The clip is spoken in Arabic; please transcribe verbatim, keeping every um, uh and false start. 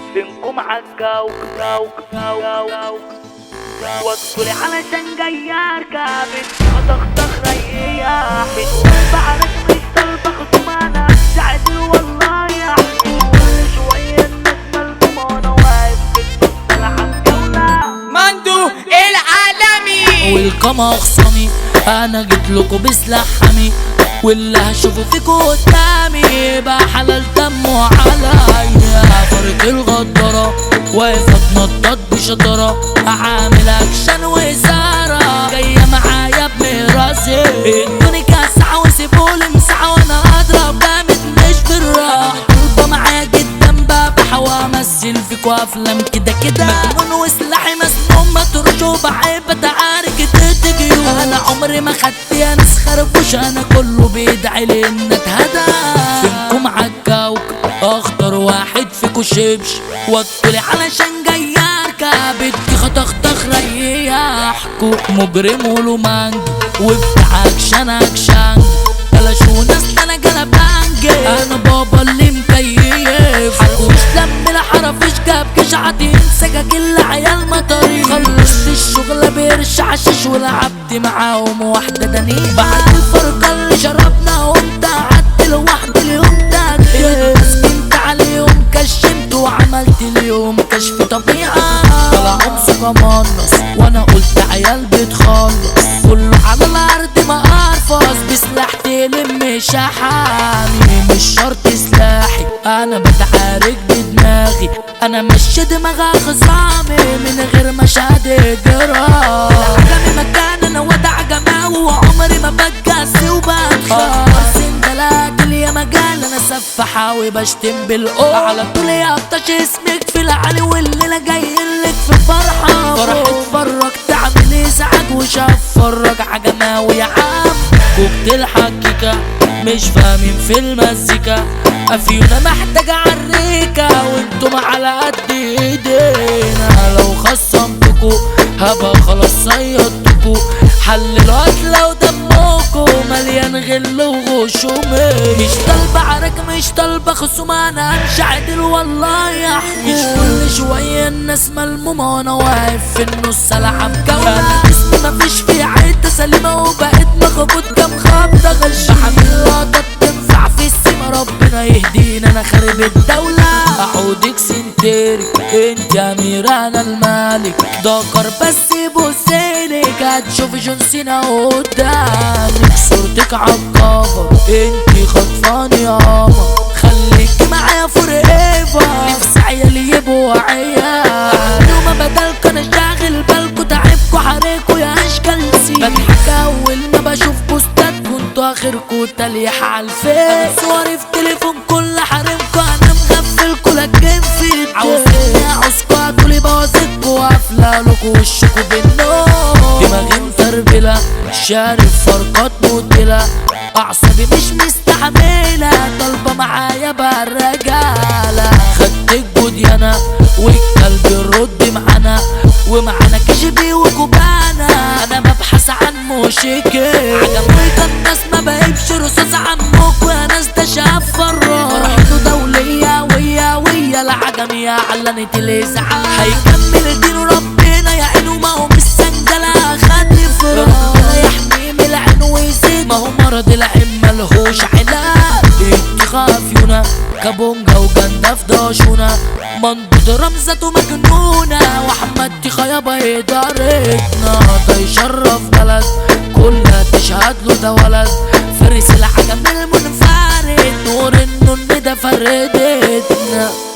بينكم عالجو جو جو جو وادخلي علشان جاي اركب هتخطخ ريح مش بعرف مش طالبة خصوم انا ساعد والله يا حبيبي كل شوية الناس ملمومة وانا واقف في النص انا عالجولة مندو العالمي والقمع خصامي انا جيت لكم بسلاح حامي واللي هشوفه فيكوا قدامي بقى حلال دمه عليا فرق الغدارة واقف اتنطط بشطارة اعامل اكشن وإثارة جاية معايا بمراسي ادوني كاسعة وسيبولي مساحة وانا اضرب جامد مش بالراحة طالبة معايا جدا بقى بحاول امثل فيكوا افلام كده كده مجنون وسلاحي مسموم مطروش وبحب اتعارك تتجيو انا عمري ما خدت يا ناس خربوش انا كله بيدعي لي ان اتهدى فينكم عالكوكب اخطر واحد فيكو شبش وطلي علشان جاي اركب ادي خطخطخ ريحكو مجرم ولومانج وبتاع اكشن اكشن بلاش وناس انا جلبانج انا بابا اللي مكيف حرقوش دم الحرفيش جابكش عادين سجاج العيال مطاري خلصت الشغل بيرش عشش ولعبت معاهم واحدة دنيا بعد الفرقة اللي شربنا قمت قعدت لوحدي اليوم ده مسكنت عليهم كشمت وعملت اليوم كشف طبيعة طلعوا بثقة منص وانا قلت عيال بتخلص كله على الارض ما ارفص بسلاح تلم شحامي مش شرط سلاحي انا بتعارك بدماغي انا مش دماغ خصامي من غير مشاهد جرام العجمي مكان انا ودع جماوي وعمري ما بتجسي وبتخاف سندلات اللي مجال انا سفاحة وبشتم بالقوة على طول يا بطش اسمك في العلي والليلة جايلك في فرحة فرح اتفرج تعمل ازعاج وشاف فرج عجماوي يا عم كوكتيل حكيكة مش فاهمين في المزيكا افيونا محتاجة عالريكة وانتم على قد ايدينا لو خصمتكو هبقى خلاص صيدتكو حللوا قتلة ودمكو مليان غل وغشومي مش طالبة عرك مش طالبة خصوم انا امشي عدل والله يا حبيبي مش كل شوية الناس ملمومة وانا واقف في النص العب جولة انا جسمي مفيش فيه حتة سليمة وبقيت مخبوط كام خبطة غش حامل لقطة تنفع في السما ربنا يهدينا انا خارب الدولة اعودك سنتري انت اميرة انا الملك دكر بس بوسينك هتشوفي جون سينا قدامك صورتك عالكفر انتي خطفاني ياما خليكي معايا فور ايفر نفسي عيالي يبقوا عيال يوم بدلك انا شاغل بالكوا تعبكوا حريكوا يا اشكال سي بضحك اول ما بشوف بوستات كنتوا اخركوا تليح عالفيس صوري في تليفون كل حريمكوا انا مغفلكوا لكن في عاوزيني اعوزكوا هتقولي بوظتكوا وقافله لكوا وشكوا بالنور دماغي مفربله شارب فرقات مدلة اعصابي مش مستحملة طالبة معايا بقى الرجالة خدت الجوديانة والكلب الرد معانا ومعانا كشبي وكوبانا انا ببحث عن موشيكي عجبني الناس ما بقيبش رصاص عمكوا يا ناس ده شاف فراغ فرحته دولية ويا ويا العجمية علنت الازعاج هيكمل دين ربنا يا عينه ما هو مش سنجلة خدني فراغ يحمي من العين ويزيد ما هو مرض العين ملهوش علاج انت خافيونا كابونجا وجندا في داشونا منضود رمزته مجنونة واحمد دي خيابة ادارتنا ده يشرف بلد كلها تشهد له ده ولد فارس العجم المنفرد نور النون ده فردتنا